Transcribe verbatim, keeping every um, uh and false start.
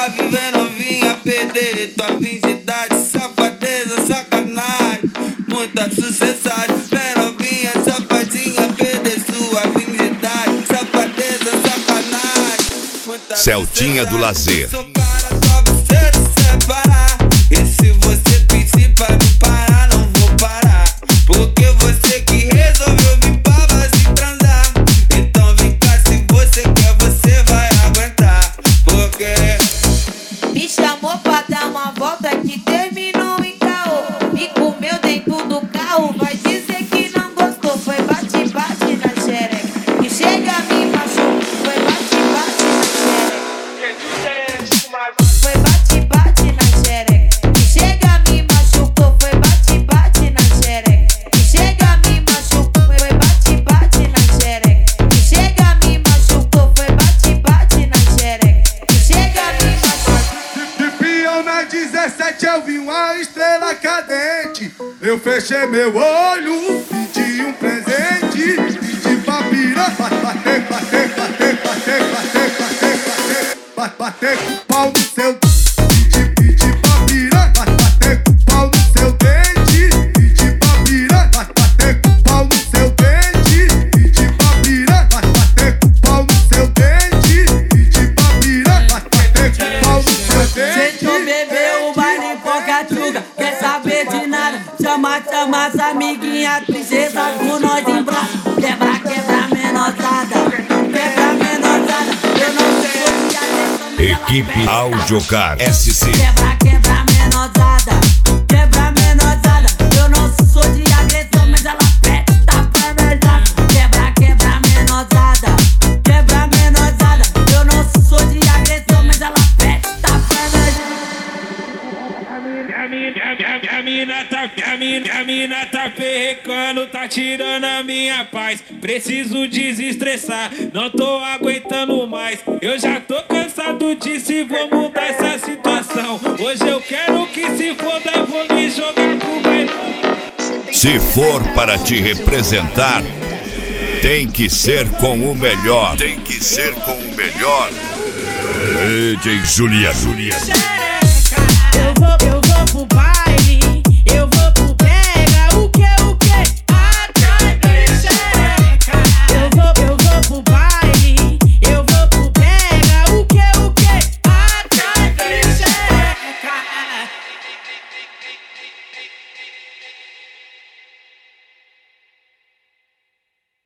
suave, vem novinha perder tua virgindade. Safadeza, sacanagem, muita sucessagem. Vem novinha, safadinha, perder sua virgindade. Safadeza, sacanagem, muita Celtinha do Lazer. Sou cara só você se separar. E se você pedir pra me parar, não vou parar. Porque você que resolveu vir pra base transar. Então vem cá, se você quer, você vai aguentar. Porque me chamou pra dar uma volta que terminou em caô. Me comeu dentro do carro, vai dizer que não gostou. Foi bate-bate na xereca, que chega me machucou. Foi bate-bate na xereca, foi bate-bate na xereca, que chega me machucou. Foi bate-bate na xereca, que chega me machucou. Foi bate-bate na xereca, que chega me machucou. Foi bate-bate na xereca, que chega me machucou. De peão na dezessete eu vi uma estrela cadente. Eu fechei meu olho, pedi um presente. Pedi pra pirar, bater, bater, bater, bater, bater, bater, bater, bater com o pau no seu. Pedi, pedi pra pirar, bater com o pau no seu dente. Pedi pra pirar, bater com o pau no seu dente. Pedi pra pirar, bater com o pau no seu dente. Pedi pra pirar, bater com o pau no seu dente. Se tu bebeu o baile Pocatuga, quer saber de nada? Chama, chama as amiguinhas, princesa com nós em braço. Quebra, quebra, menosada, quebra, menosada. Eu não sei o que a Equipe Audiocar S C. Quebra, quebra, menosada, quebra, menosada. Eu não sou de agressão, mas ela presta pra verdade. Quebra, quebra, menosada, quebra, menosada. Eu não sou de agressão, mas ela presta pra verdade. A mina, a mina tá, a mina, a mina tá perrecando, tá tirando a minha paz. Preciso desestressar, não tô aguentando mais. Eu já tô cansado disso e vou mudar essa situação. Hoje eu quero que se foda, vou me jogar pro bailão. Se for para te representar, tem que ser com o melhor. Tem que ser com o melhor. D J Julia. Julia.